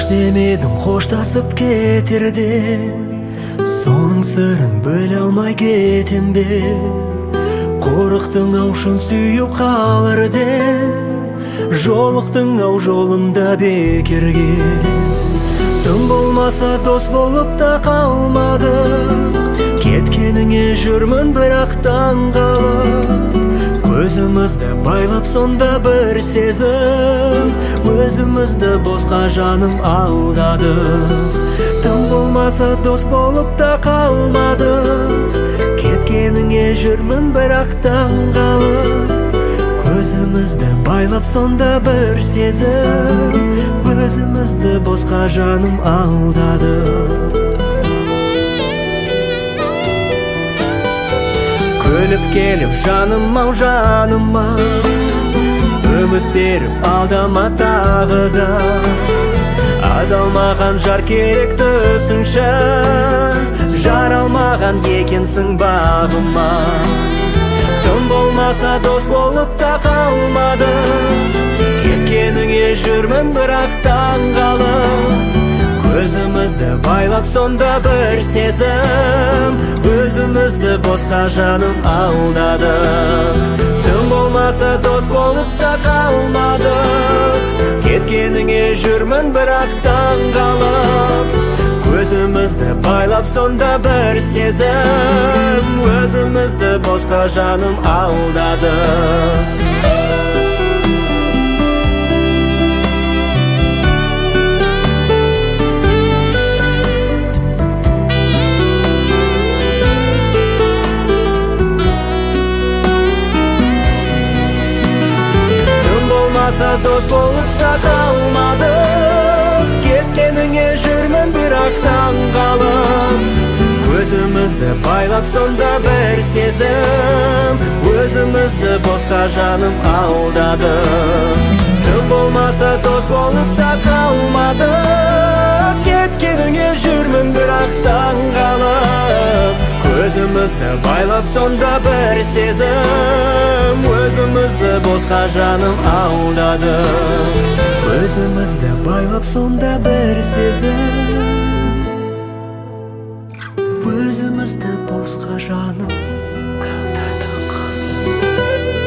демедің қоштасып кетерде, соның сырын бөле алмай кетем бе? Қорықтың аушын сүйіп қалар деп, жолықтың ау жолында бекерге. Тым болмаса дос болып та қалмадық, кеткеніңе жүрмін бірақ таңғалып. Көзімізді байлап сонда бір сезім, өзімізді босқа жаным алдадық. Тым болмаса дос болып та қалмадық, кеткеніңе жүрмін бірақ таңғалып. Көзімізді байлап сонда бір сезім, өзімізді босқа жаным алдадық. Өліп келіп жаным-ау жаныма, үміт беріп алдама тағы да. Адалмаған жар керек түсіңші, жаралмаған екенсің бағыма. Тым болмаса дос болып та қалмады, кеткеніңе жүрмін бірақ таңғалып. Көзімізді байлап сонда бір сезім, өзімізді босқа жаным алдадық. Тым болмаса дос болып та қалмадық, кеткеніңе жүрмін бірақ таңғалып. Көзімізді байлап сонда бір сезім, өзімізді босқа жаным алдадық. Дос болып та қалмадық, кеткеніңе жүрмін бірақ таңғалып. Көзімізді байлап сонда бір сезім, өзімізді босқа жаным алдадық. Тым болмаса дос болып та қалмадық, кеткеніңе жүрмін бірақ таңғалып. Көзімізді байлап сонда бір сезім, өзімізді босқа жаным алдадық. Көзімізді байлап сонда бір сезім, өзімізді босқа жаным алдадық.